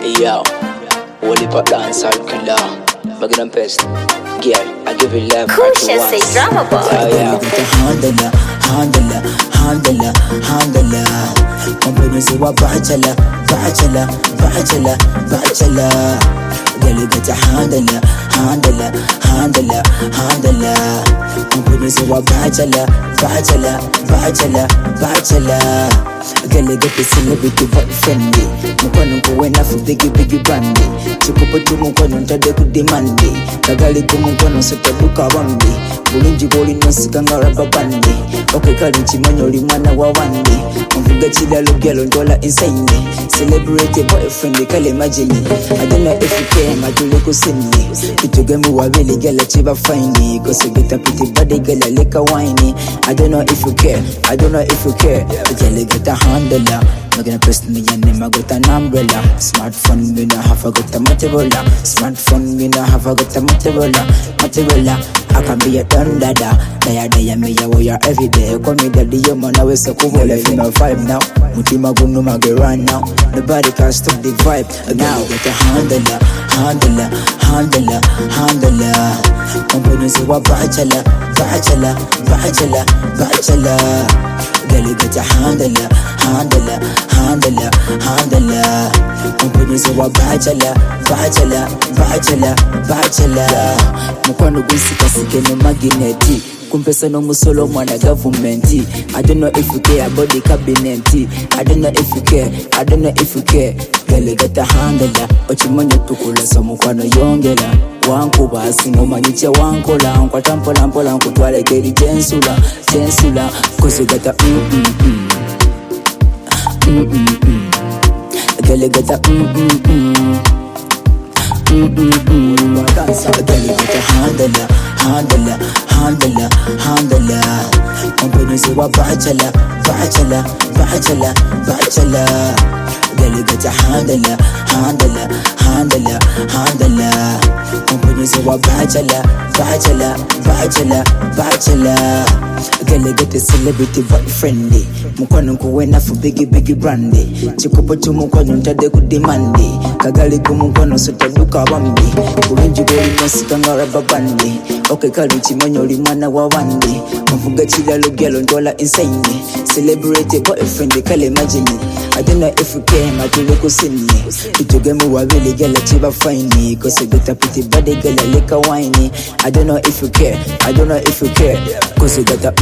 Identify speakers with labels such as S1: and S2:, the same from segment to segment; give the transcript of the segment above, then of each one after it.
S1: Yo, Wally Pop dance all killer. Magnum Pest. Girl, I give you love.
S2: Kusha say drama boy.
S1: Yeah.
S3: Handle. Company say wa bachelor. Girl, get a handle. Company say wa bachelor. Girl, get a celebrity boyfriend. Mukono kuwena fu biggie brandy. Chikupotu mukono ntade kudimandi. Kagali kumukono sote duka wambi. Bulungi boli nosi kanga rapa bandi. Okay, kali chimanyo li mwana wa wandi. Mvuga chila lugyalo ndola insane. Celebrity boyfriend kale majini. I don't know if you care, matule kusini. Kitugemu wabili gala chiba fine. Kose geta piti body gala leka whiny. I don't know if you care. Gala geta handler. Magana press me and I got an umbrella. Smartphone me na have got a Motorola. I can be a dundada. Daya me ya warrior every day. Call me daddy, your man always a cool life in a vibe now. Mutima gunu run now. Nobody can stop the vibe. Now get a handler. Company say wa bachelor. Girl, get a handler. Company say wa bachelor. Mukwano gwisika sike no magneti. Kumpesa no musolo mwana governmenti. I don't know if you care about the cabinet. I don't know if you care. Girl, get a handler. Ochimonyo tukula so mukwano yongela. Wankuba asingo manyicha wankola. Nkwata mpola nkutwale keri jensula. Cause you got a Girl, get a handler. Company say wa bachelor. Girl, get a handler. Company say wa bachelor. Girl, get a celebrity boyfriend. Mukwano kuwena fu biggie brandy. Chikupotu mukwano ntade kudimandi. Kagali kumukwano sote duka wambi. Bulungi boli nosi kanga raba bandi. Okay, kali chimanyo li mwana wa wandi. Mvuga chila lugyalo ndola insane. Celebrity boyfriend kale majini. I don't know if you care, matule kusini. Kitugemu wabili gala chiba fine. Kose geta piti body gala leka whiny. I don't know if you care. Kose geta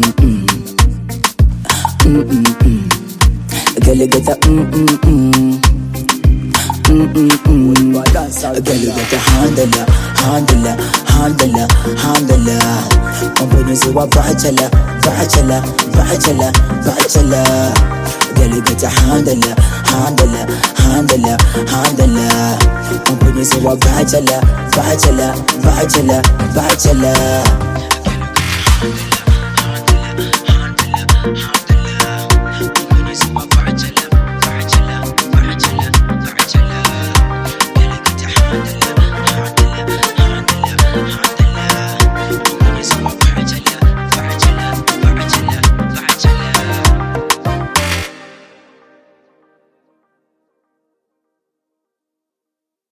S3: Girl, get a Girl, get a handler. Company say wa bachelor. Girl, get a handler. Company say wa bachelor.